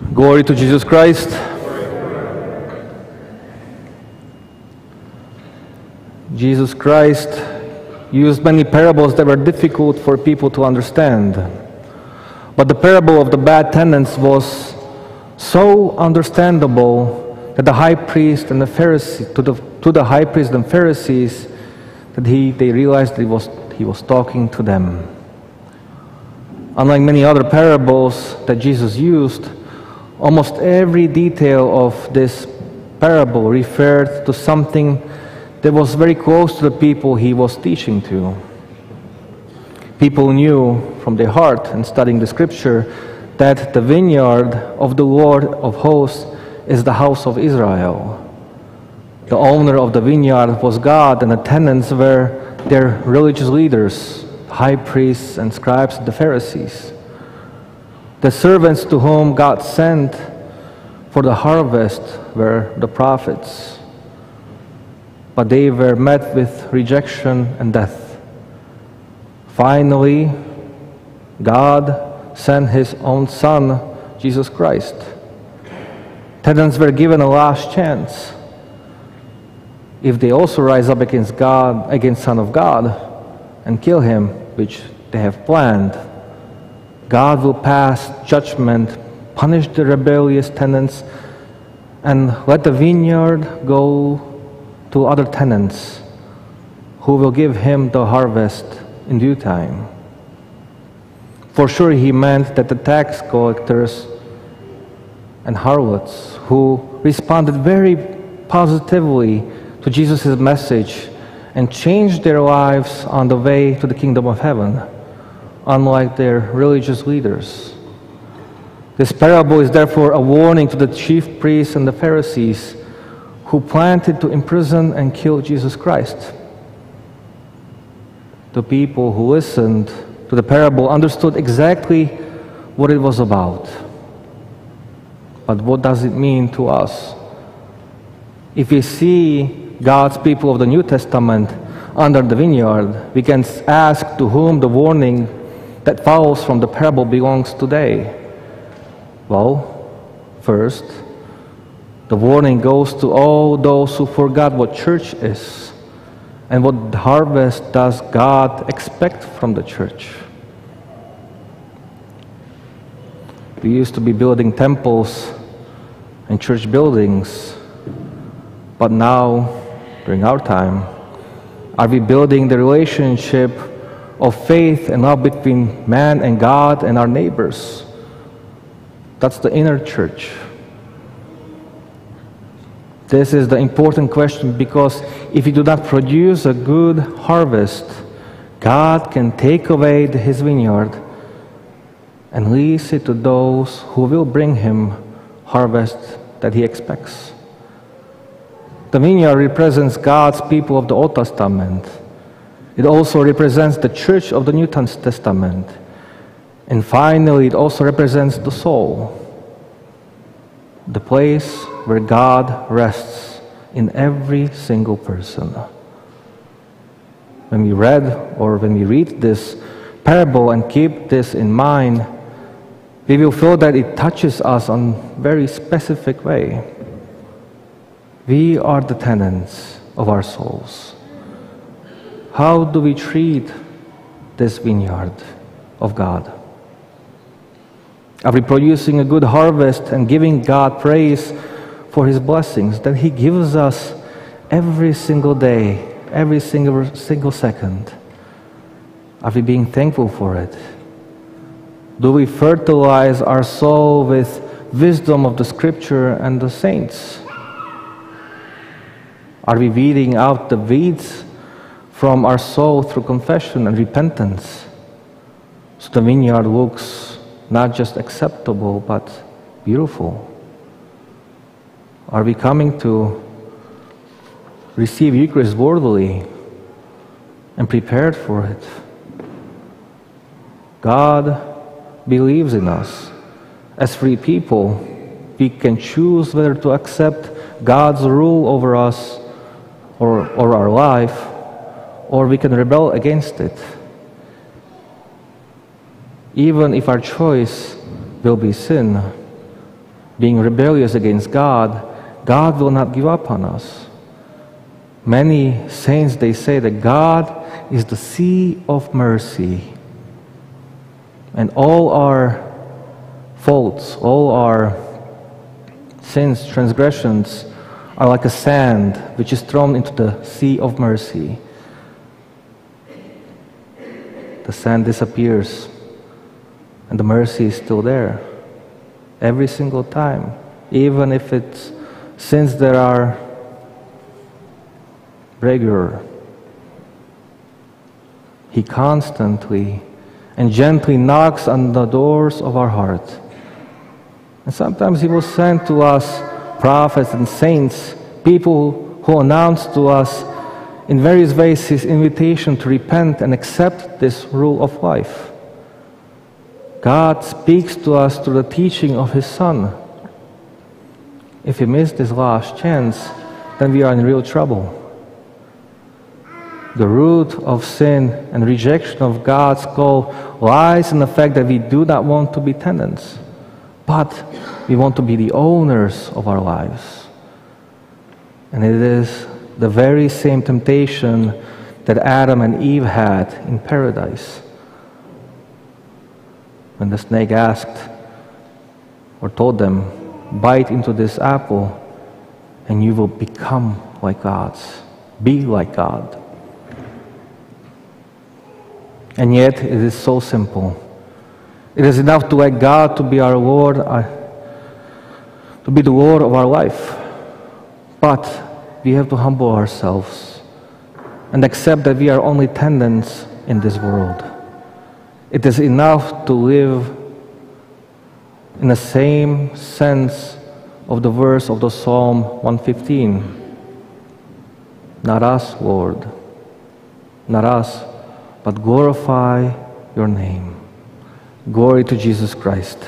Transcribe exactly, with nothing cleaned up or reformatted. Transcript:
Glory to Jesus Christ. Jesus Christ used many parables that were difficult for people to understand. But the parable of the bad tenants was so understandable that the high priest and the Pharisees, to the, to the high priest and Pharisees, that he, they realized he was, he was talking to them. Unlike many other parables that Jesus used, almost every detail of this parable referred to something that was very close to the people he was teaching to. People knew from their heart and studying the scripture that the vineyard of the Lord of hosts is the house of Israel. The owner of the vineyard was God, and the tenants were their religious leaders, high priests and scribes, the Pharisees. The servants to whom God sent for the harvest were the prophets, but they were met with rejection and death. Finally, God sent His own Son, Jesus Christ. Tenants were given a last chance. If they also rise up against God, against Son of God, and kill Him, which they have planned, God will pass judgment, punish the rebellious tenants, and let the vineyard go to other tenants who will give Him the harvest in due time. For sure, He meant that the tax collectors and harlots who responded very positively to Jesus' message and changed their lives on the way to the kingdom of heaven, unlike their religious leaders. This parable is therefore a warning to the chief priests and the Pharisees who planted to imprison and kill Jesus Christ. The people who listened to the parable understood exactly what it was about. But what does it mean to us? If we see God's people of the New Testament under the vineyard, we can ask to whom the warning that follows from the parable belongs today. Well, first, the warning goes to all those who forgot what church is and what harvest does God expect from the church. We used to be building temples and church buildings, but now, during our time, are we building the relationship of faith and love between man and God and our neighbors? That's the inner church. This is the important question, because if you do not produce a good harvest, God can take away His vineyard and lease it to those who will bring Him harvest that He expects. The vineyard represents God's people of the Old Testament. It also represents the church of the New Testament. And finally, it also represents the soul, the place where God rests in every single person. When we read or when we read this parable and keep this in mind, we will feel that it touches us in a very specific way. We are the tenants of our souls. How do we treat this vineyard of God? Are we producing a good harvest and giving God praise for His blessings that He gives us every single day, every single, single second? Are we being thankful for it? Do we fertilize our soul with wisdom of the Scripture and the saints? Are we weeding out the weeds from our soul through confession and repentance, so the vineyard looks not just acceptable but beautiful? Are we coming to receive Eucharist worthily and prepared for it? God believes in us. As free people, we can choose whether to accept God's rule over us or, or our life, or we can rebel against it. Even if our choice will be sin, being rebellious against God, God will not give up on us. Many saints, they say that God is the sea of mercy. And all our faults, all our sins, transgressions are like a sand which is thrown into the sea of mercy. The sand disappears and the mercy is still there every single time, even if it's sins that are regular. He constantly and gently knocks on the doors of our heart. And sometimes He will send to us prophets and saints, people who announce to us in various ways His invitation to repent and accept this rule of life. God speaks to us through the teaching of His Son. If we miss this last chance, then we are in real trouble. The root of sin and rejection of God's call lies in the fact that we do not want to be tenants, but we want to be the owners of our lives. And it is the very same temptation that Adam and Eve had in paradise. When the snake asked or told them, "Bite into this apple and you will become like gods, be like God." And yet it is so simple. It is enough to let God to be our Lord, uh, to be the Lord of our life. But we have to humble ourselves and accept that we are only tenants in this world. It is enough to live in the same sense of the verse of the Psalm one fifteen. Not us, Lord, not us, but glorify your name. Glory to Jesus Christ.